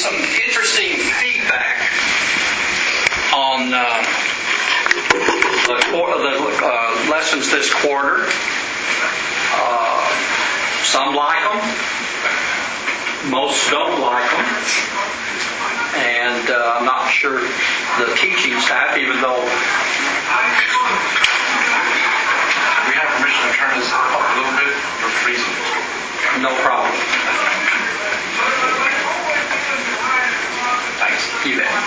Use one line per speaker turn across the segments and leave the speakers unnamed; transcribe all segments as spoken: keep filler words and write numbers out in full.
some interesting feedback on uh, the, the uh, lessons this quarter. Uh, some like them. Most don't like them. And uh, I'm not sure the teaching staff, even though...
We have permission to turn this up a little bit. We're freezing.
No problem.
Thanks.
You bet.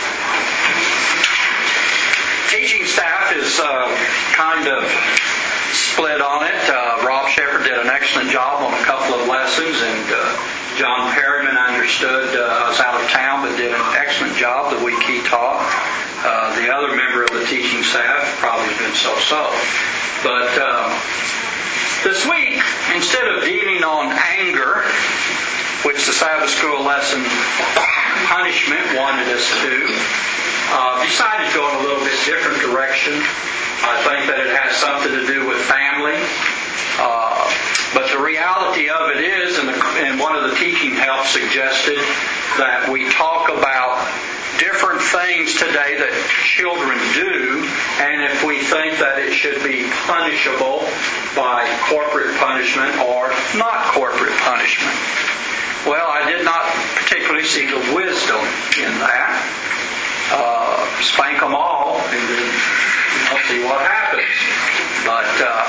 Teaching staff is uh, kind of split on it. Uh, Rob Shepard did an excellent job on a couple of lessons, and uh, John Perryman, I understood, uh, was out of town but did an excellent job the week he taught. Uh, the other member of the teaching staff probably been so-so. But um, this week, instead of dealing on anger, which the Sabbath school lesson punishment wanted us to, uh, decided to go in a little bit different direction. I think that it has something to do with family. Uh, but the reality of it is, and, the, and one of the teaching helps suggested, that we talk about different things today that children do, and if we think that it should be punishable by corporate punishment or not corporate punishment. Well, I did not particularly see the wisdom in that. Uh, spank them all and then you know, see what happens. But uh,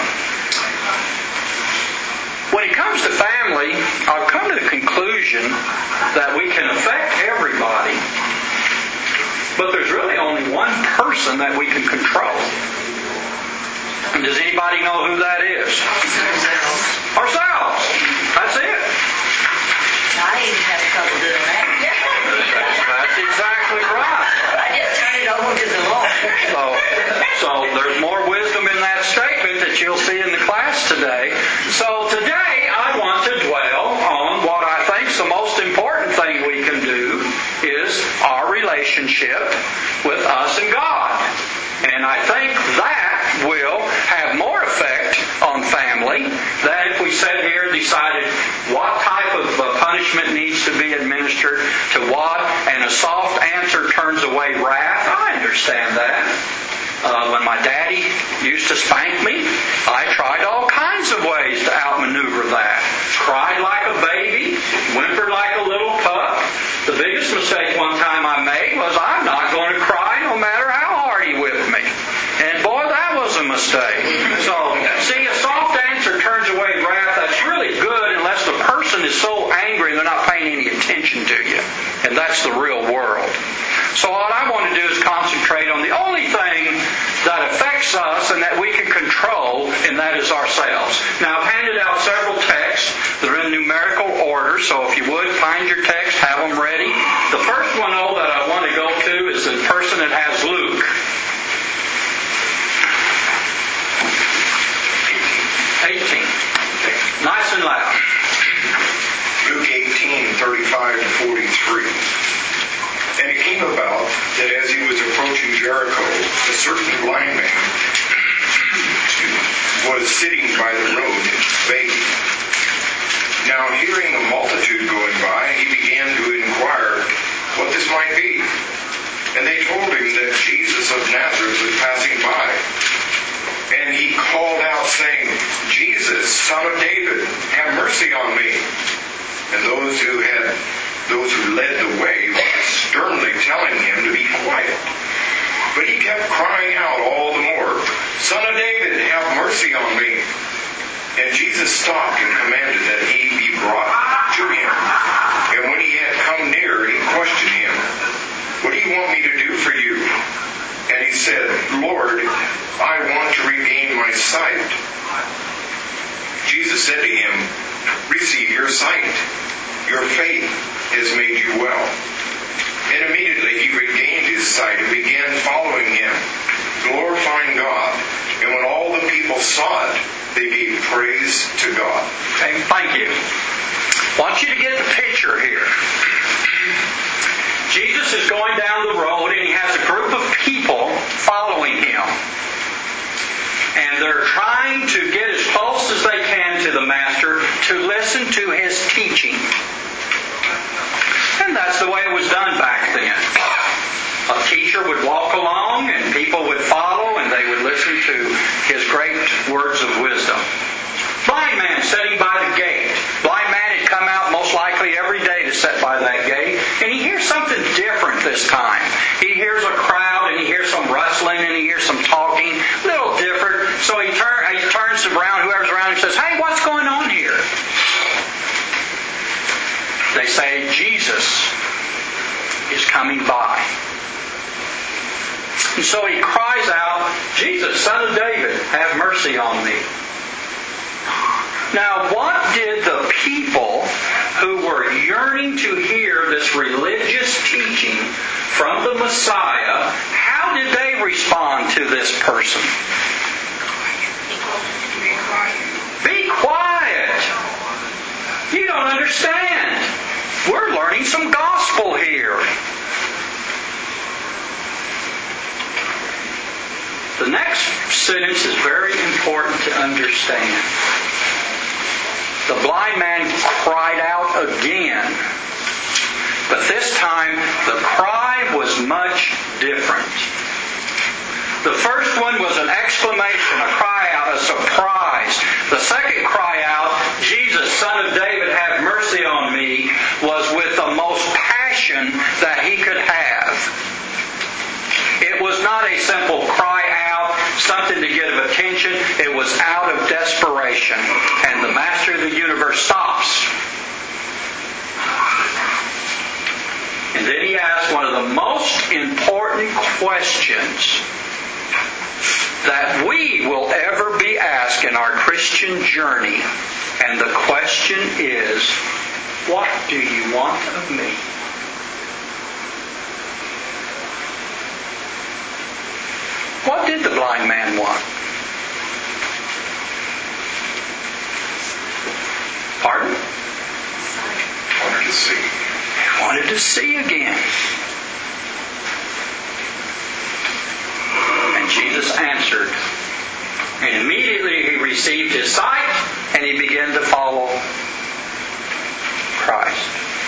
when it comes to family, I've come to the conclusion that we can affect everybody, but there's really only one person that we can control. And does anybody know who that is?
Ourselves.
Ourselves. That's it.
I even had trouble doing that.
That's exactly right.
I just turned it over to the Lord.
So, so there's more wisdom in that statement that you'll see in the class today. So today I want to dwell on what I think is the most important thing we can do is our relationship with us and God. And I think that will have more effect on family than if we sat here and decided what type of uh, punishment needs to be administered to what, and a soft answer turns away wrath. I understand that. Uh, when my daddy used to spank me, I tried all kinds of ways to outmaneuver that. Cried like a baby, whimpered like a little pup. The biggest mistake one time I made was I'm not going to cry no matter how hard he whipped me. And boy, that was a mistake. So, see, a soft answer turns away wrath. That's really good unless the person is so angry they're not paying any attention to you. And that's the real world. So what I want to do is concentrate on the only thing that affects us and that we can control, and that is ourselves. Now, I've handed out several texts. They're in numerical order, so if you would, find your text, have them ready. The first one, though, that I want to go to is the person that has Luke. eighteen. Nice and loud.
Luke eighteen, thirty-five to forty-three. And it came about that as he was approaching Jericho, a certain blind man was sitting by the road begging. Now, hearing the multitude going by, he began to inquire what this might be. And they told him that Jesus of Nazareth was passing by. And he called out, saying, Jesus, Son of David, have mercy on me. And those who had, those who led the way were sternly telling him to be quiet. But he kept crying out all the more, Son of David, have mercy on me. And Jesus stopped and commanded that he be brought to him. And when he had come near, he questioned him, what do you want me to do for you? And he said, Lord, I want to regain my sight. Jesus said to him, receive your sight. Your faith has made you well. And immediately he regained his sight and began following him, glorifying God. And when all the people saw it, they gave praise to God.
Okay, thank you. I want you to get the picture here. Jesus is going down the road and he has a group of people following him. And they're trying to get as close as they can to the Master to listen to his teaching. And that's the way it was done back then. A teacher would walk along and people would follow and they would listen to his great words of wisdom. Blind man sitting by the gate. Blind man had come out most likely every day to sit by that gate, and he hears something different this time. He hears a crowd, and he hears some rustling, and he hears some talking, a little different. So he, turn, he turns around, whoever's around him says, "Hey, what's going on here?" They say, "Jesus is coming by." And so he cries out, "Jesus, Son of David, have mercy on me." Now, what did the people who were yearning to hear this religious teaching from the Messiah, how did they respond to this person? Be quiet. You don't understand. We're learning some gospel here. The next sentence is very important to understand. The blind man cried out again. But this time, the cry was much different. The first one was an exclamation, a cry out, a surprise. The second cry out, "Jesus, Son of David, have mercy on me," was with the most passion that he could have. It was not a simple cry out, something to get attention. It was out of desperation. And the Master of the universe stops. And then he asks one of the most important questions that we will ever be asked in our Christian journey. And the question is, what do you want of me? What did the blind man want? Pardon?
Wanted to see.
He wanted to see again. And Jesus answered. And immediately he received his sight and he began to follow Christ.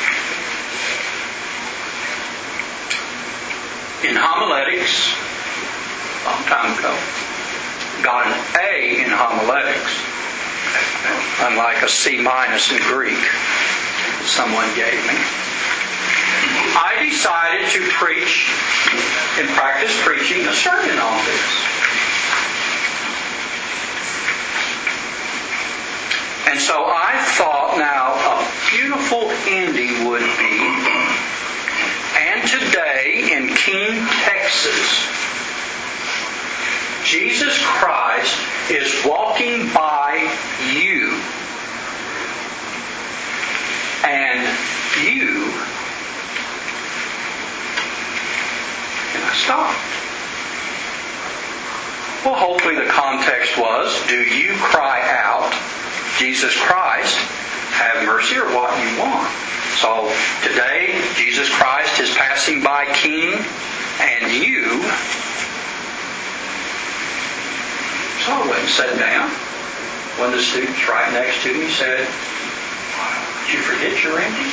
In homiletics, a long time ago, got an A in homiletics, unlike a C minus in Greek someone gave me. I decided to preach and practice preaching a sermon on this. And so I thought, now, a beautiful ending would be, and today in Keene, Texas, Jesus Christ is walking by you. And you, and I stopped. Well, hopefully the context was, do you cry out, "Jesus Christ, have mercy," or what you want? So today, Jesus Christ is passing by Keene, and you. So I went and sat down. One of the students right next to me said, "Did you forget your Randy?"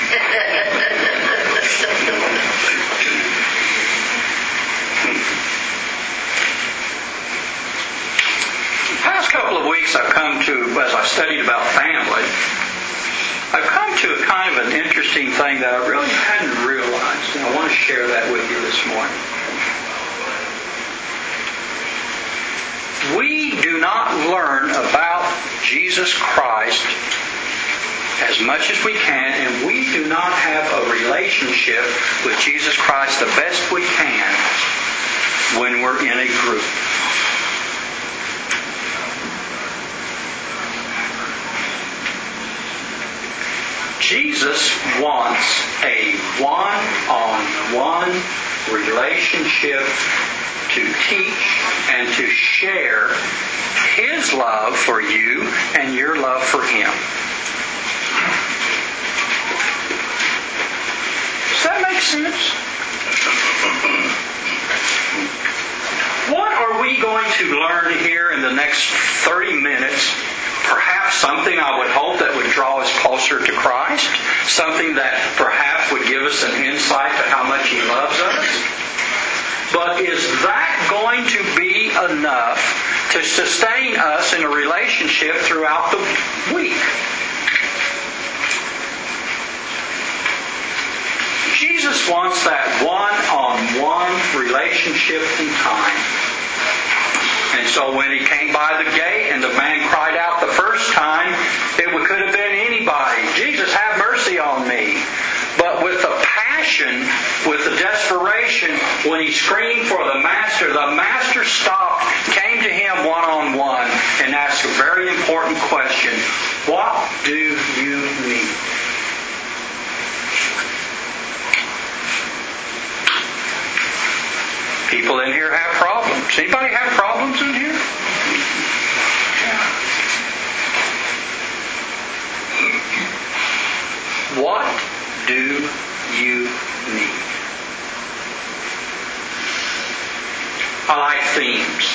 The past couple of weeks I've come to, as I've studied about family, I've come to a kind of an interesting thing that I really hadn't realized, and I want to share that with you this morning. We do not learn about Jesus Christ as much as we can, and we do not have a relationship with Jesus Christ the best we can when we're in a group. Jesus wants a one-on-one relationship to teach and to share His love for you and your love for Him. Does that make sense? What are we going to learn here in the next thirty minutes perhaps something I would hope that would draw us closer to Christ, something that perhaps would give us an insight to how much He loves us. But is that going to be enough to sustain us in a relationship throughout the week? Jesus wants that one-on-one relationship in time. And so when He came by the gate and the man cried out the first time, it could have been anybody. Jesus, have mercy on me. But with the passion, with the desperation, when he screamed for the Master, the Master stopped, came to him one-on-one, and asked a very important question. What do you need? People in here have problems. Anybody have problems in here? Yeah. What do you need? I like themes.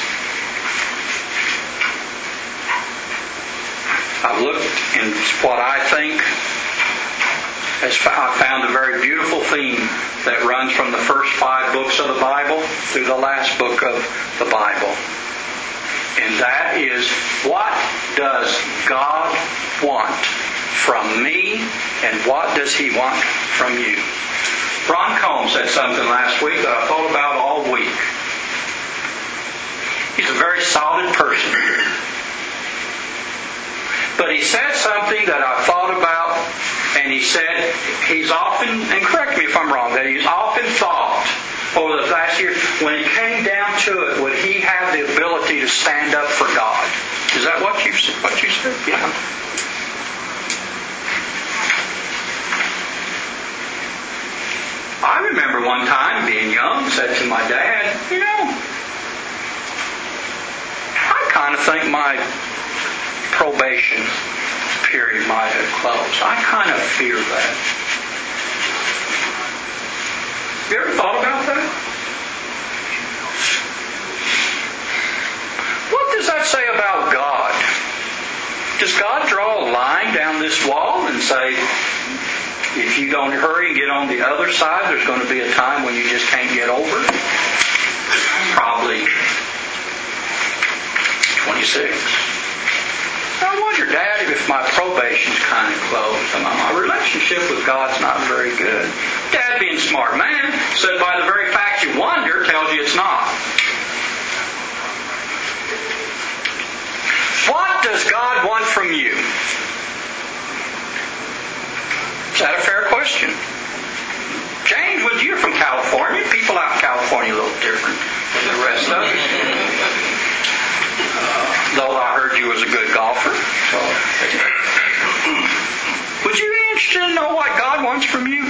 I've looked in what I think has I found a very beautiful theme that runs from the first five books of the Bible through the last book of the Bible. And that is, what does God want from me, and what does He want from you? Ron Combs said something last week that I thought about all week. He's a very solid person. But he said something that I thought about, and he said he's often, and correct me if I'm wrong, that he's often thought over the last year, when it came down to it, would he have the ability to stand up for God? Is that what you what you said? Yeah. I remember one time being young, said to my dad, you know, I kind of think my probation period might have closed. I kind of fear that. You ever thought about that? What does that say about God? Does God draw a line down this wall and say, if you don't hurry and get on the other side, there's going to be a time when you just can't get over? Probably twenty-six. I wonder, Dad, if my probation's kind of closed. My relationship with God's not very good. Dad, being a smart man, said by the very fact you wonder tells you it's not. What does God want from you? Is that a fair question? James, would you're from California? People out in California are a little different than the rest of us. Uh, though I heard you was a good golfer. So. Would you be interested to know what God wants from you?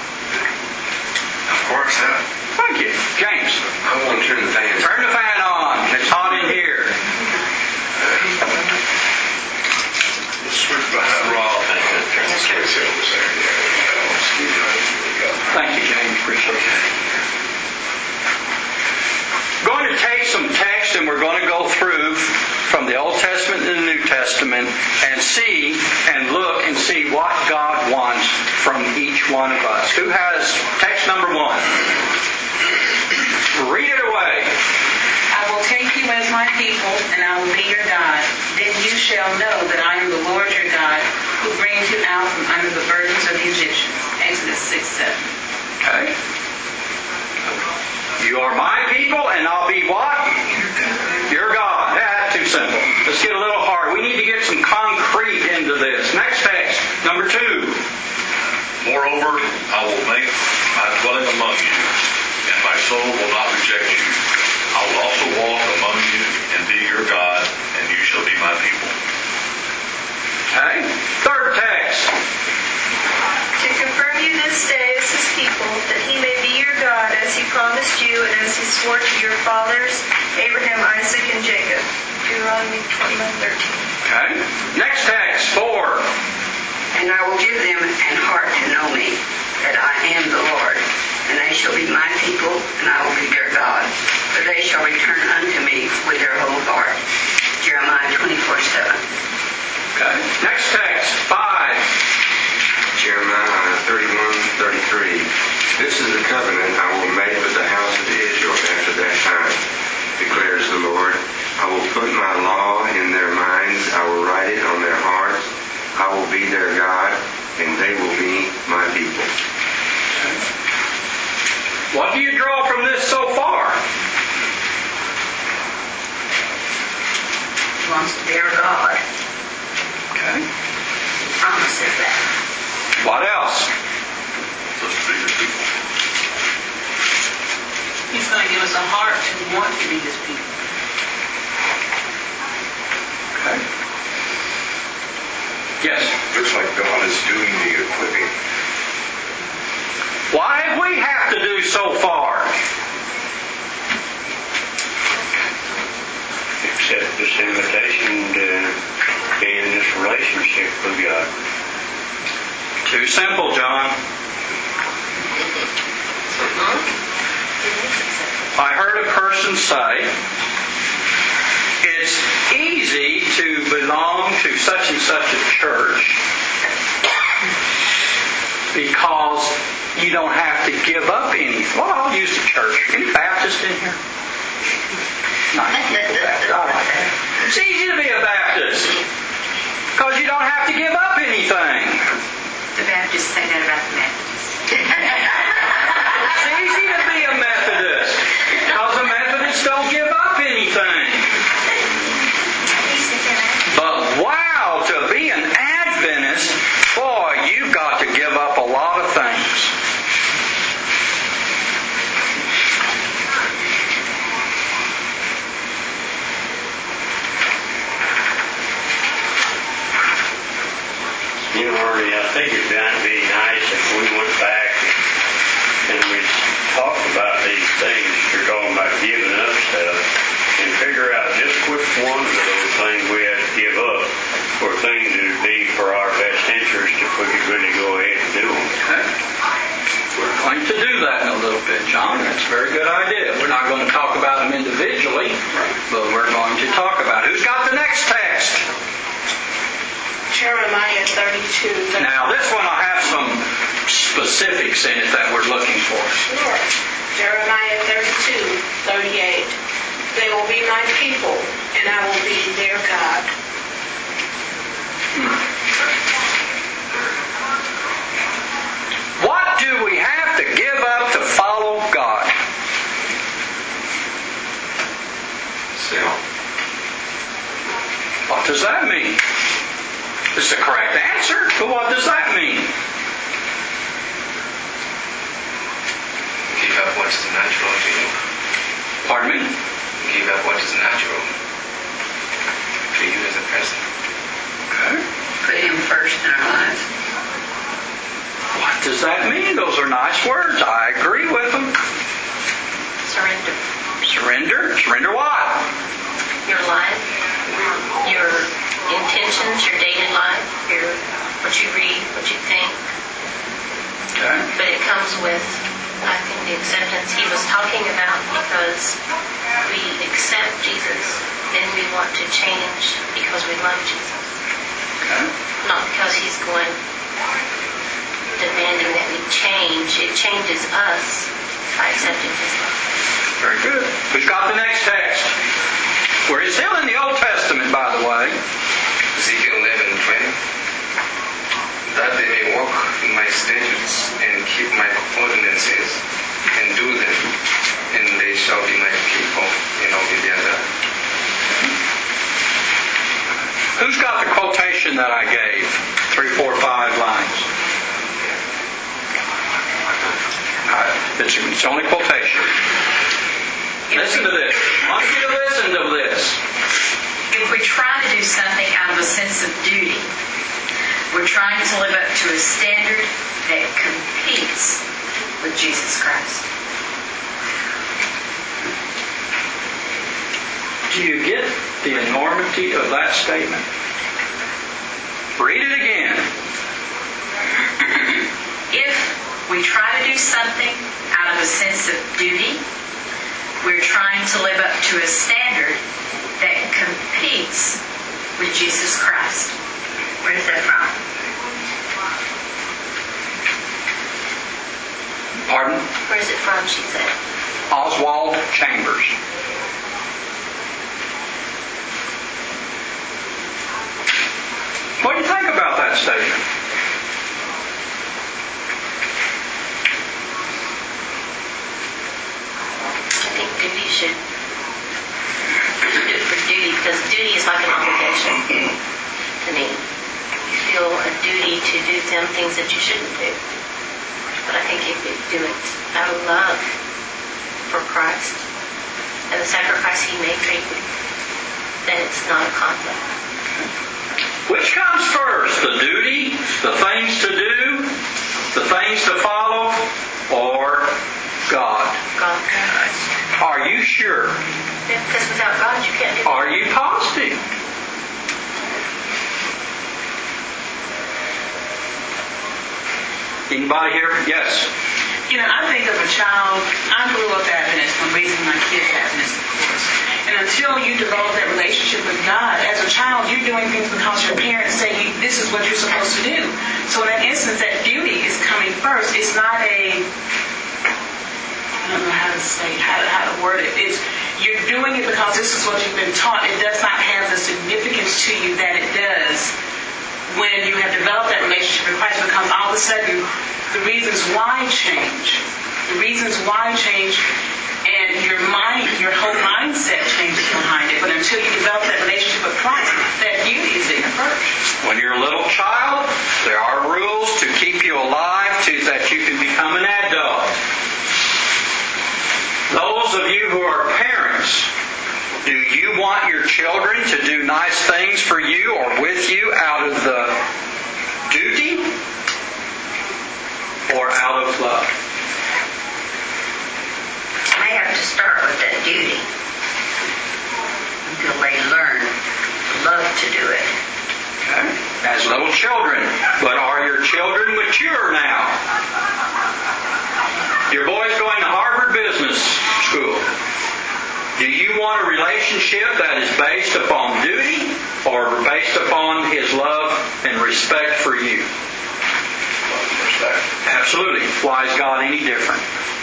Of course, yeah.
Thank you. James.
I want to turn the fan.
Turn the fan on. It's hot in here.
Switch behind Rob.
Thank you, James. Appreciate it. Going to take some text and we're going to go through from the Old Testament to the New Testament and see and look and see what God wants from each one of us. Who has text number one? Read it away.
I will take you as my people, and I will be your God. Then you shall know that I am the Lord your God, who brings you out from under the burdens of the Egyptians. Exodus six seven.
Okay. You are my people, and I'll be what? Your God. Yeah, that's too simple. Let's get a little hard. We need to get some concrete into this. Next text, number two.
Moreover, I will make my dwelling among you, and my soul will not reject you. I will also walk among you and be your God, and you shall be my people.
Okay. Third text.
To confirm you this day as His people, that He may be your God, as He promised you and as He swore to your fathers, Abraham, Isaac, and Jacob. Deuteronomy twenty-one thirteen.
Okay. Next text. Four.
And I will give them an heart to know me, that I am the Lord. And they shall be my people, and I will be their God. For they shall return unto me with their whole heart. Jeremiah twenty-four seven.
Okay. Next text, five.
Jeremiah thirty-one, thirty-three. This is the covenant I will make with the house of Israel after that time, declares the Lord. I will put my law in their minds. I will write it on their hearts. I will be their God, and they will be my people.
Okay. What do you draw from this so far?
He wants to be our God.
Okay.
He promises that.
What else?
Just to be his people.
He's going to give us a heart to want to be His people.
Okay. Yes.
Looks like God is doing the equipping.
What have we have to do so far?
Accept this invitation to be in this relationship with God.
Too simple, John. I heard a person say, it's easy to belong to such and such a church because you don't have to give up anything. Well, I'll use the church. Any Baptist in here? Nice. It's easy to be a Baptist because you don't have to give up anything.
The Baptists say that about the Methodists.
It's easy to be a Methodist because the Methodists don't give up anything. But wow, to be an Adventist, boy, you've got to give up a lot of things.
You know, Artie, I think it'd be nice if we went back and we talked about these things you're talking about giving up stuff and figure out just which ones of those things we have to give up or things that would be for our best interest if we could really go ahead and do them.
Okay. We're going to do that in a little bit, John. That's a very good idea. We're not going to talk about them individually, but we're going to talk about it. Who's got the next text?
Jeremiah thirty-two.
Now, this one will have some specifics in it that we're looking for.
Sure. Jeremiah thirty-two, thirty-eight. They will be my people, and I will be their God.
Hmm. What do we have to give up to follow God?
Self.
What does that mean? It's the correct answer, but what does that mean?
Give up what is natural to you.
Pardon me?
Give up what is natural to you as a person.
Okay.
Put Him first in our lives.
What does that mean? Those are nice words. I agree with them.
Surrender.
Surrender? Surrender what?
Your life, your intentions, your daily life, your what you read, what you think.
Okay.
But it comes with, I think, the acceptance he was talking about, because we accept Jesus, then we want to change because we love Jesus.
Okay.
Not because he's going demanding that we change. It changes us by accepting his love.
Very good. Who's got the next text? We're still in the Old Testament, by the way.
Ezekiel eleven twenty. That they may walk in my statutes and keep my ordinances and do them, and they shall be my people, and I'll be their God.
Who's got the quotation that I gave? Three, four, five lines. Uh, it's, it's only quotation. Listen to this. I want you to listen to this.
If we try to do something out of a sense of duty, we're trying to live up to a standard that competes with Jesus Christ.
Do you get the enormity of that statement? Read it again.
If we try to do something out of a sense of duty, we're trying to live up to a standard that competes with Jesus Christ.
Where's that from?
Pardon?
Where's it from, she said?
Oswald Chambers. What do you think about that statement?
I think duty should do it for duty, because duty is like an obligation to me. You feel a duty to do some things that you shouldn't do. But I think if you do it out of love for Christ and the sacrifice He made for you, then it's not a conflict.
Which comes first? The duty, the things to do, the things to follow, or God?
God.
Are you sure?
Yeah, because without God you can't do it.
Are you positive? Anybody here? Yes.
You know, I think of a child, I grew up Adventist, I'm raising my kids Adventist, of course. And until you develop that relationship with God, as a child, you're doing things because your parents say this is what you're supposed to do. So in that instance, that duty is coming first. It's not a, I don't know how to say, how to, how to word it. It's, you're doing it because this is what you've been taught. It does not have the significance to you that it does when you have developed that relationship with Christ, because all of a sudden the reasons why change. The reasons why change, and your mind, your whole mindset changes behind it. But until you develop that relationship with Christ, that duty is there first.
When you're a little child, there are rules to keep you alive so that you can become an adult. Those of you who are parents, do you want your children to do nice things for you or with you out of the duty or out of love?
They have to start with that duty until they learn to love to do it.
Okay. As little children. But are your children mature now? Your boy's going to Harvard Business School. Do you want a relationship that is based upon duty or based upon his love and respect for you?
Respect.
Absolutely. Why is God any different?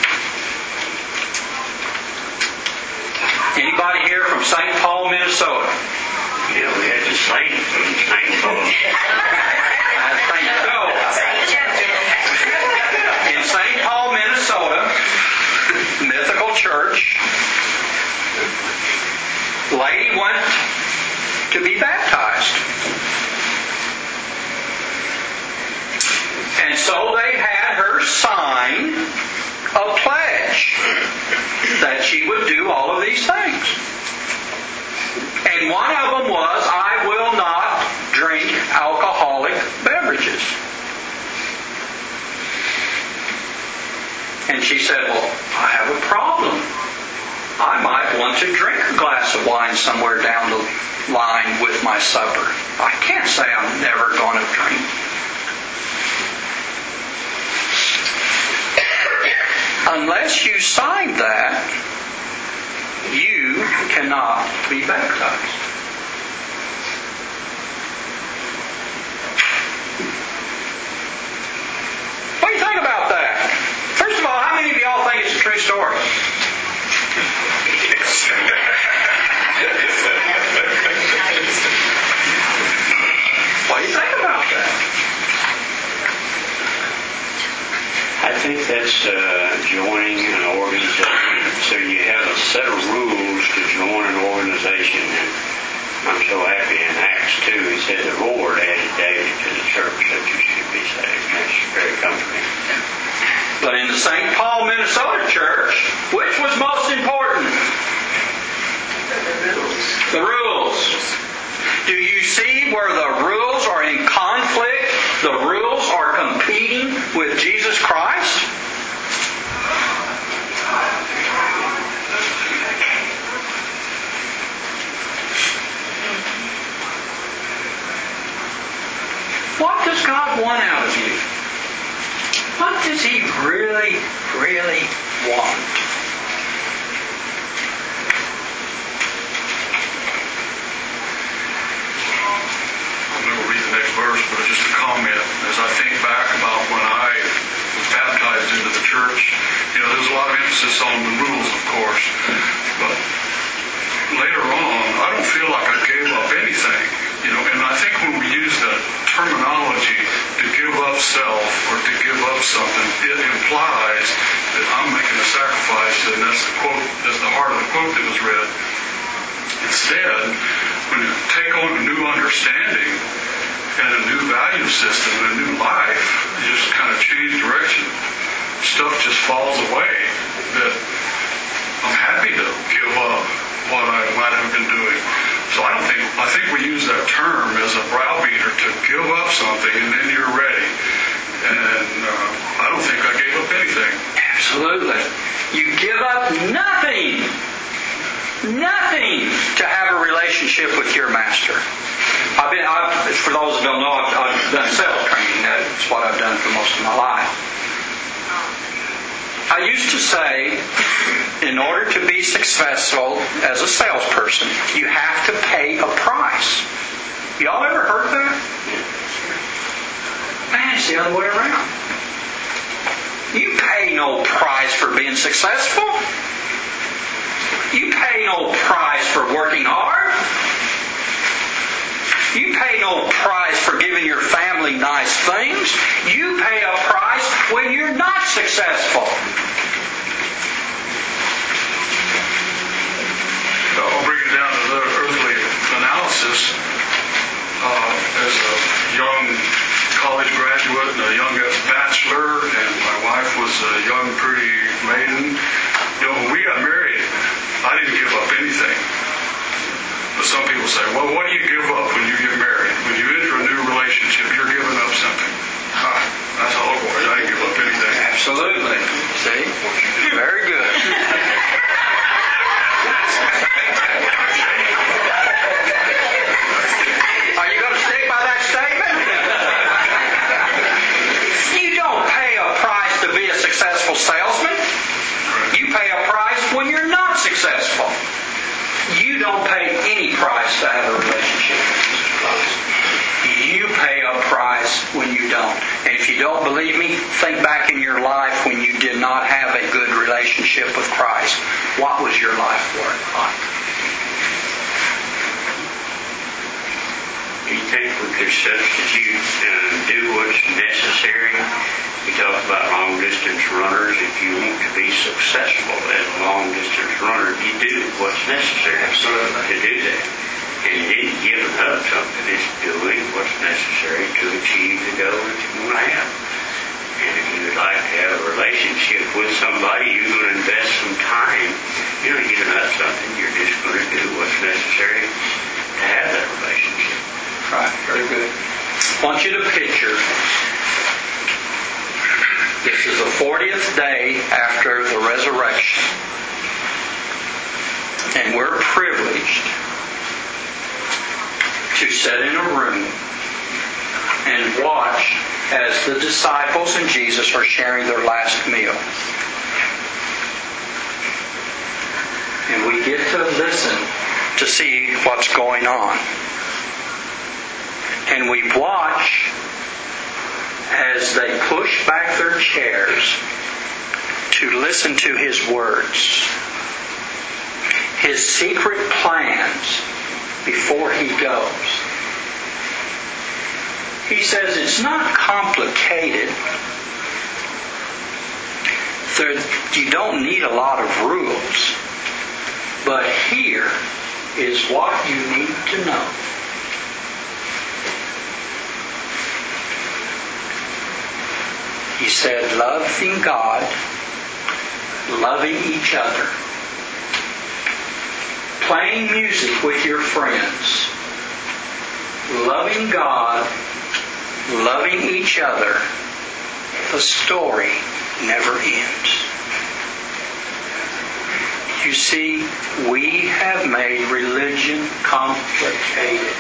Anybody here from Saint Paul, Minnesota?
Yeah, we had the Saint from Saint Paul.
I think so. In Saint Paul, Minnesota, mythical church, the lady went to be baptized. And so they had her sign a pledge that she would do all of these things. And one of them was, I will not drink alcoholic beverages. And she said, well, I have a problem. I might want to drink a glass of wine somewhere down the line with my supper. I can't say I'm never going to drink. Unless you sign that, you cannot be baptized. What do you think about that? First of all, how many of y'all think it's a true story? What do you think about that?
I think that's uh, joining an organization. So you have a set of rules to join an organization. And I'm so happy in Acts two, he said the Lord added daily to the church that you should be saved. That's very comforting.
But in the Saint Paul, Minnesota church, which was most important? The rules. The rules. Do you see where the rules are in conflict? The rules are competing with Jesus Christ? What does God want out of you? What does He really, really want?
I'm going to read the next verse.
verse, but just a comment. As I think back about when I was baptized into the church, you know, there's a lot of emphasis on the rules, of course. But later on, I don't feel like I gave up anything. You know, and I think when we use the terminology to give up self or to give up something, it implies that I'm making a sacrifice, and that's the quote, that's the heart of the quote that was read. Instead, when you take on a new understanding and a new value system and a new life, you just kind of change direction. Stuff just falls away. That I'm happy to give up what I might have been doing. So I don't think, I think we use that term as a browbeater to give up something and then you're ready. And uh, I don't think I gave up anything.
Absolutely. You give up nothing. Nothing to have a relationship with your master. I've been, I've, for those that don't know, I've, I've done sales training. That's what I've done for most of my life. I used to say, in order to be successful as a salesperson, you have to pay a price. Y'all ever heard that? Man, it's the other way around. You pay no price for being successful. You pay no price for working hard. You pay no price for giving your family nice things. You pay a price when you're not successful.
I'll bring it down to the earthly analysis. Uh, as a young college graduate and a young bachelor, and my wife was a young, pretty maiden, you know, when we got married, I didn't give up anything. But some people say, well, what do you give up when you get married? When you enter a new relationship, you're giving up something. Ah, that's all it was. I didn't give up anything.
Absolutely. See? Very good. Are you going to stick by that statement? You don't pay a price to be a successful salesman. You pay a price when you're not successful. You don't pay any price to have a relationship with Jesus Christ. You pay a price when you don't. And if you don't believe me, think back in your life when you did not have a good relationship with Christ. What was your life like?
Do you think we could substitute and do what's necessary? We talk about long-distance runners. If you want to be successful as a long-distance runner, you do what's necessary Absolutely. To do that. And it isn't giving up something. It's doing what's necessary to achieve the goal that you want to have. And if you would like to have a relationship with somebody, you're going to invest some time. You're not giving up something. You're just going to do what's necessary to have that relationship.
Right, very good. I want you to picture, this is the fortieth day after the resurrection, and we're privileged to sit in a room and watch as the disciples and Jesus are sharing their last meal. And we get to listen to see what's going on. And we watch as they push back their chairs to listen to His words. His secret plans before He goes. He says it's not complicated. There, you don't need a lot of rules. But here is what you need to know. He said, loving God, loving each other, playing music with your friends, loving God, loving each other, the story never ends. You see, we have made religion complicated.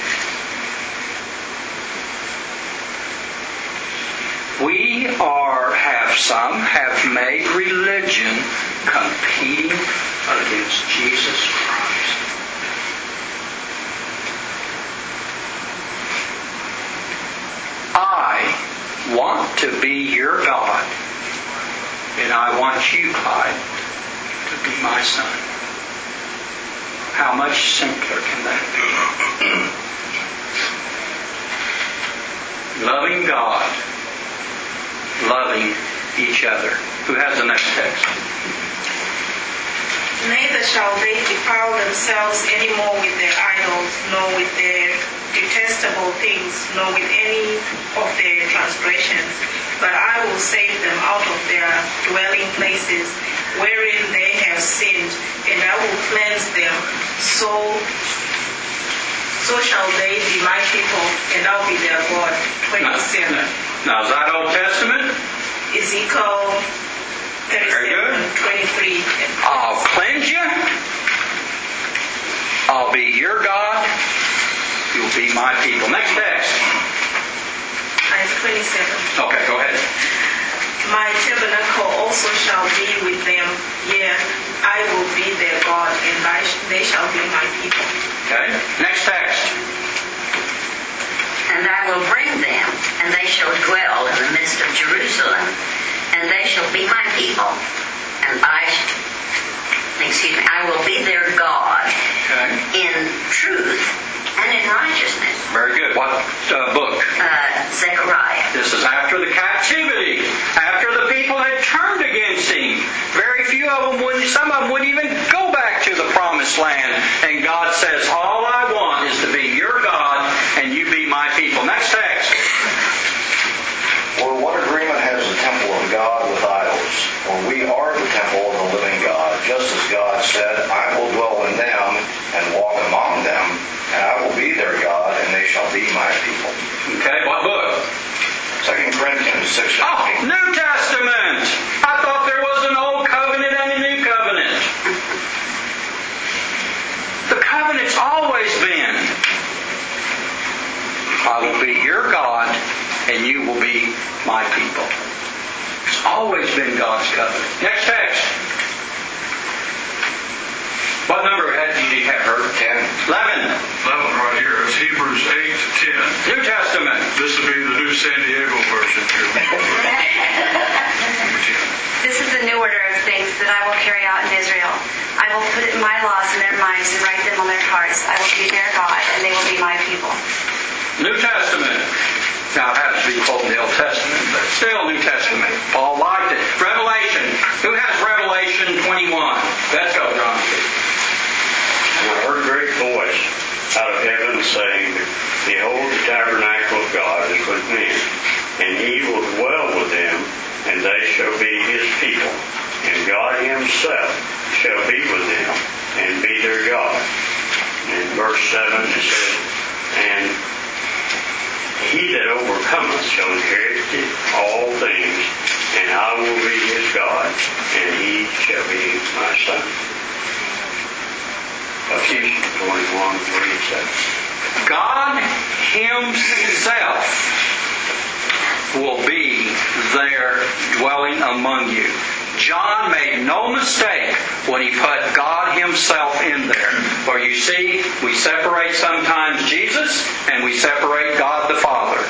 We are, have some, have made religion competing against Jesus Christ. to be your God. And I want you, Clyde, to be my son. How much simpler can that be? Loving God, loving each other. Who has the next text?
Neither shall they defile themselves any more with their idols, nor with their detestable things, nor with any of their transgressions. But I will save them out of their dwelling places, wherein they have sinned, and I will cleanse them. So, so shall they be my people, and I'll be their God. twenty-seven.
Now, is that Old Testament?
Ezekiel thirty-seven, twenty-three.
I'll cleanse you. I'll be your God. You'll be my people. Next text.
Isaiah twenty-seven.
Okay, go ahead.
My tabernacle also shall be with them. Yea, I will be their God, and they shall be my people.
Okay. Next text.
And I will bring them, and they shall dwell in the midst of Jerusalem, and they shall be my people, and I, excuse me, I will be their God
Okay.
in truth and in righteousness.
Very good. What uh, book?
Uh, Zechariah.
This is after the captivity, after the people had turned against him. Very few of them would, some of them wouldn't even go back to the promised land. And God says, all I want is to be your God and you be my people. Next text.
For what agreement has the temple of God with idols? For we are the temple of the living God, just as God said, I will dwell in them and walk among them, and I will be their God, and they shall be my people.
Okay, what book?
Second Corinthians six.
Oh, New Testament! I thought there was an Old Covenant and a New Covenant. The covenant's always been, I will be your God, and you will be my people. It's always been God's covenant. Next text. What number had you have heard? Ten. Eleven.
Eleven right here. It's Hebrews eight to ten.
New Testament.
This would be the New San Diego version here.
This is the new order of things that I will carry out in Israel. I will put my laws in their minds and write them on their hearts. I will be their God, and they will be my people.
New Testament. Now, it has to be quoted in the Old Testament, but still New Testament. Paul liked it. Revelation. Who has Revelation twenty-one? Let's go, John.
And I heard a great voice out of heaven saying, Behold, the tabernacle of God is with men, and he will dwell with them, and they shall be his people. And God himself shall be with them, and be their God. And verse seven it says, And he that overcometh shall inherit all things, and I will be his God, and he shall be my son. Ephesians twenty-one, three and seven.
God himself will be there dwelling among you. John made no mistake when he put God himself in there. For you see, we separate sometimes Jesus and we separate God the Father.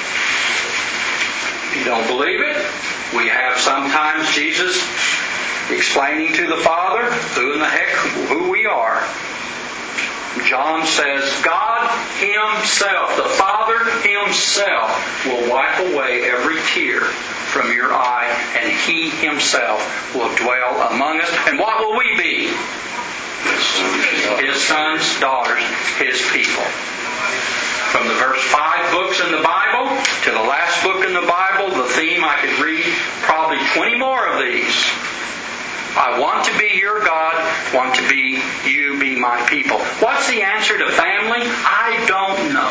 If you don't believe it, we have sometimes Jesus explaining to the Father who in the heck, who we are. John says, God himself, the Father himself, will wipe away every tear from your eye, and he himself will dwell among us. And what will we be? His sons, daughters, his people. From the verse five books in the Bible to the last book in the Bible, the theme I could read probably twenty more of these. I want to be your God, want to be you, be my people. What's the answer to family? I don't know.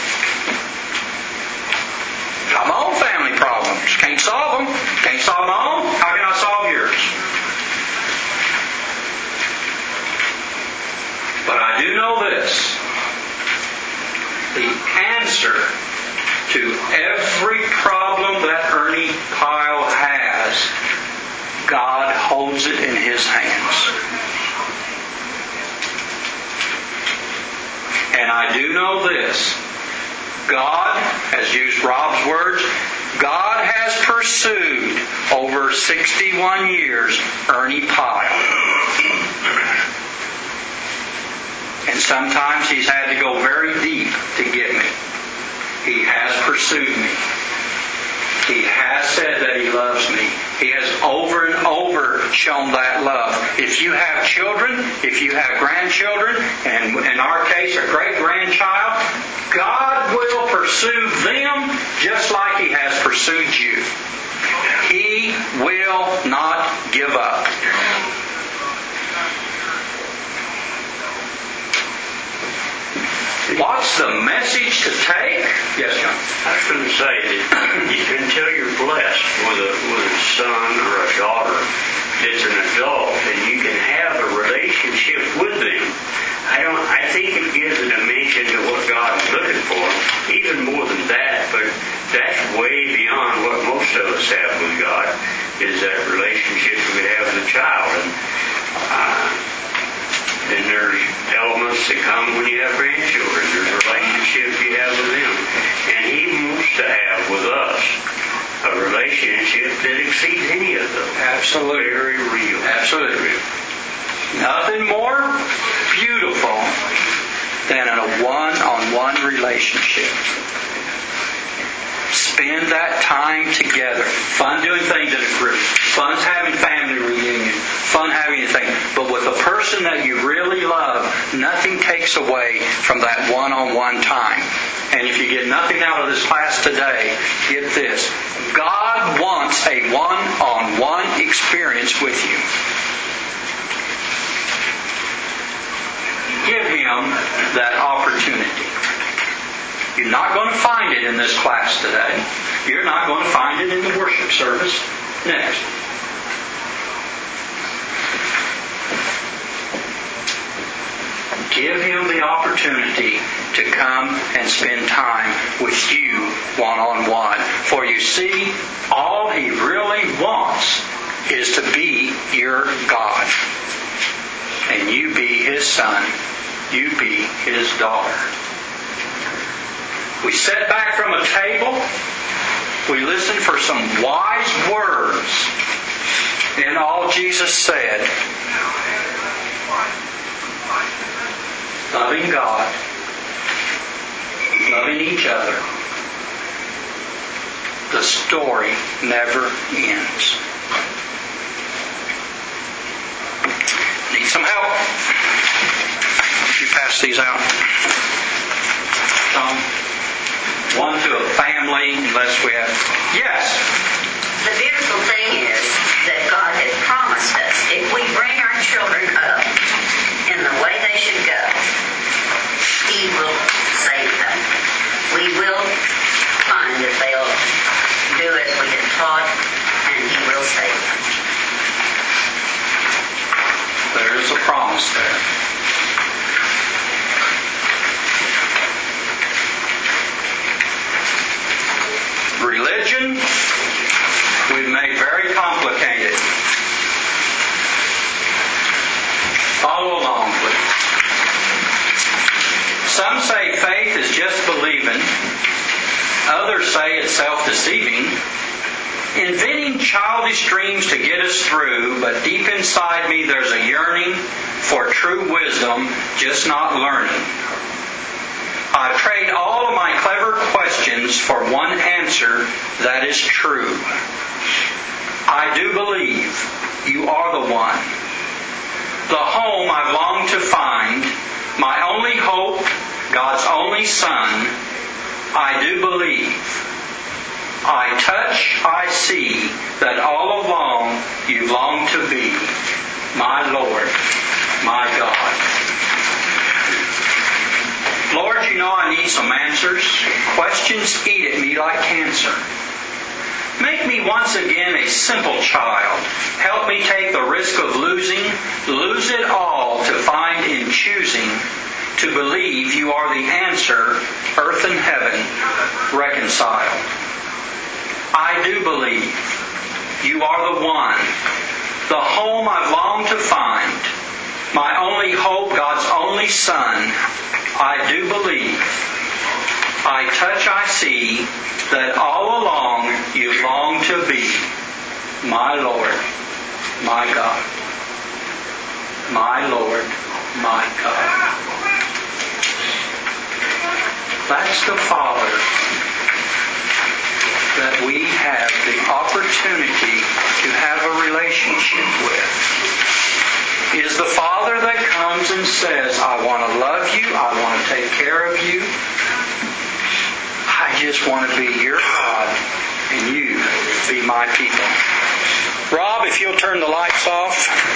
Got my own family problems. Can't solve them. Can't solve my own. How can I solve yours? But I do know this. The answer to every problem that Ernie Pyle has, God holds it in his hands. And I do know this. God has used Rob's words. God has sixty-one years, Ernie Pyle. And sometimes he's had to go very deep to get me. He has pursued me. He has said that He loves me. He has over and over shown that love. If you have children, if you have grandchildren, and in our case a great-grandchild, God will pursue them just like He has pursued you. He will not give up. What's the message to take? Yes, John.
I was going to say that until you're blessed with a, with a son or a daughter that's an adult and you can have a relationship with them, I don't. I think it gives a dimension to what God is looking for, even more than that. But that's way beyond what most of us have with God, is that relationship we have with a child. And uh, then there's elements that come when you have grandchildren. There's relationships you have with them. And He wants to have with us a relationship that exceeds any of those.
Absolutely.
Very real.
Absolutely. Nothing more beautiful than a one-on-one relationship. Spend that time together. Fun doing things in a group. Fun having family reunion. Fun having anything. But with a person that you really love, nothing takes away from that one-on-one time. And if you get nothing out of this class today, get this. God wants a one-on-one experience with you. Give Him that opportunity. You're not going to find it in this class today. You're not going to find it in the worship service next. Give Him the opportunity to come and spend time with you one-on-one. For you see, all He really wants is to be your God. And you be His son. You be His daughter. We sat back from a table. We listened for some wise words in all Jesus said. Loving God. Loving each other. The story never ends. Need some help? Would you pass these out? Tom? One to a family, unless we have... Yes?
The beautiful thing is that God has promised us if we bring our children up in the way they should go, He will save them. We will find that they'll do as we have taught, and He will save them.
There's a promise there. Religion, we've made very complicated. Follow along, please. Some say faith is just believing. Others say it's self-deceiving. Inventing childish dreams to get us through, but deep inside me there's a yearning for true wisdom, just not learning. I trade all of my clever questions for one answer that is true. I do believe you are the one. The home I've longed to find, my only hope, God's only Son. I do believe. I touch, I see that all along you've longed to be my Lord, my God. Lord, you know I need some answers. Questions eat at me like cancer. Make me once again a simple child. Help me take the risk of losing, lose it all to find in choosing to believe you are the answer, earth and heaven reconciled. I do believe you are the one, the home I've longed to find, my only hope, God's only Son. I do believe. I touch, I see that all along you long to be my Lord, my God. My Lord, my God. That's the Father that we have the opportunity to have a relationship with. Is the Father that comes and says, I want to love you, I want to take care of you, I just want to be your God and you be my people. Rob, if you'll turn the lights off.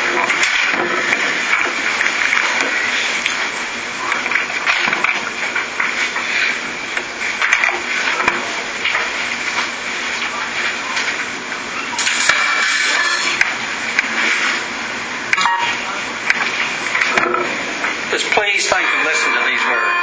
Just please think and listen to these words.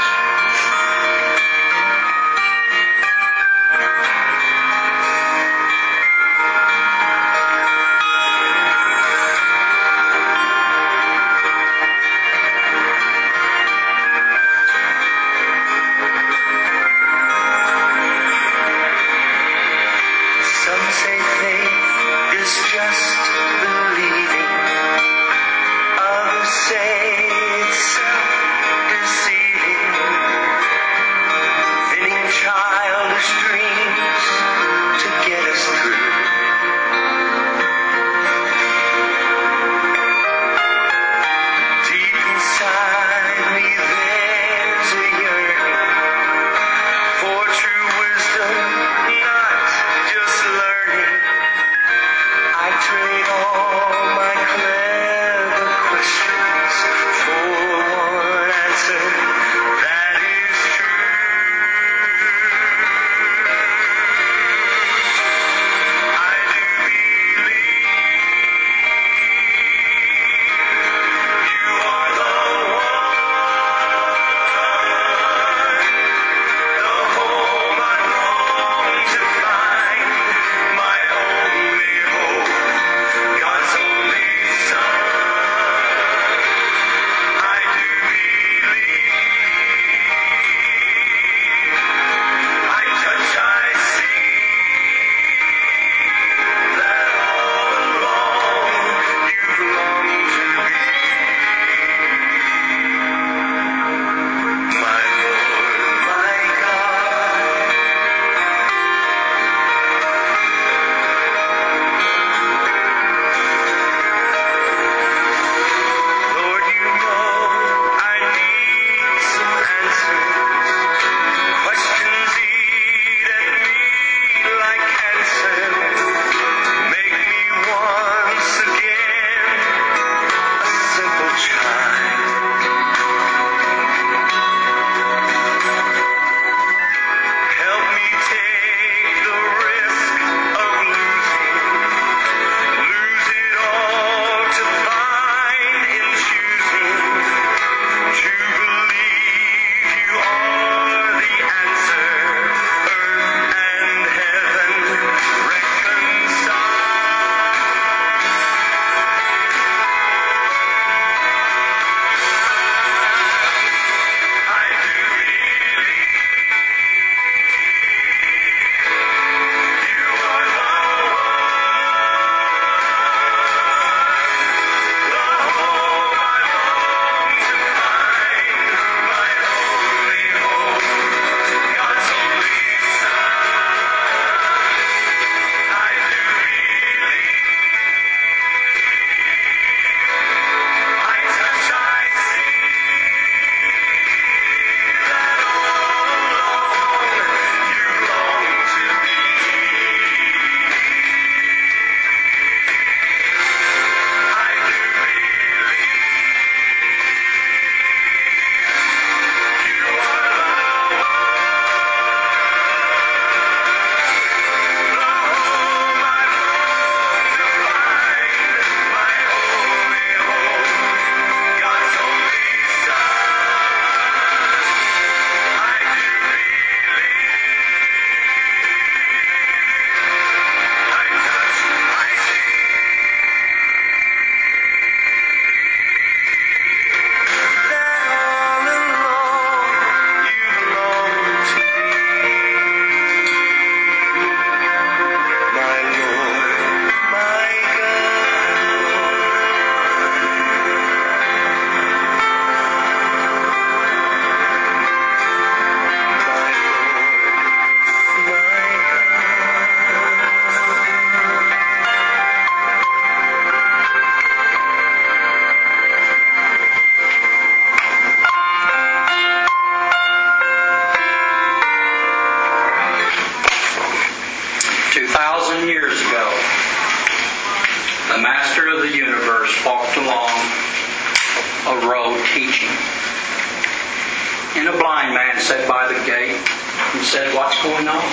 a road teaching. And a blind man sat by the gate and said, "What's going on?"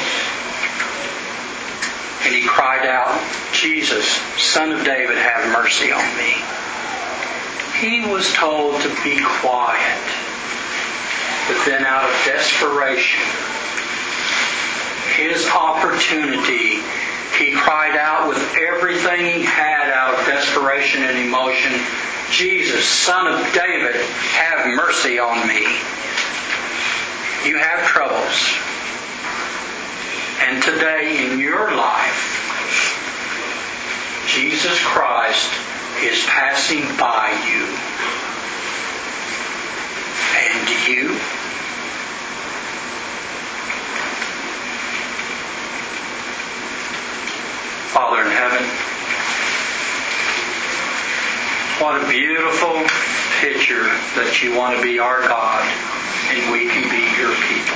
And he cried out, "Jesus, Son of David, have mercy on me." He was told to be quiet. But then out of desperation, his opportunity, he cried out with everything he had out of desperation and emotion, "Jesus, Son of David, have mercy on me." You have troubles. And today in your life, Jesus Christ is passing by you. And you? Father in heaven, what a beautiful picture that you want to be our God and we can be your people.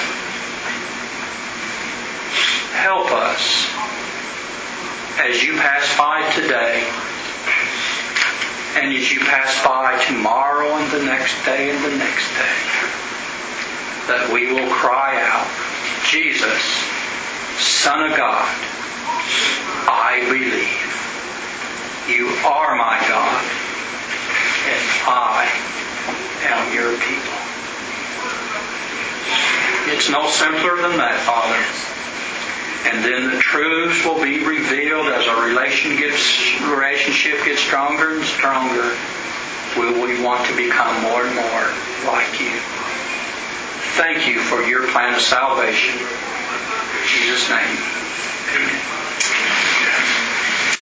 Help us as you pass by today and as you pass by tomorrow and the next day and the next day, that we will cry out, "Jesus, Son of God, I believe. You are my God, and I am your people." It's no simpler than that, Father. And then the truths will be revealed as our relation gets, relationship gets stronger and stronger. Will we want to become more and more like you? Thank you for your plan of salvation. In Jesus' name, amen.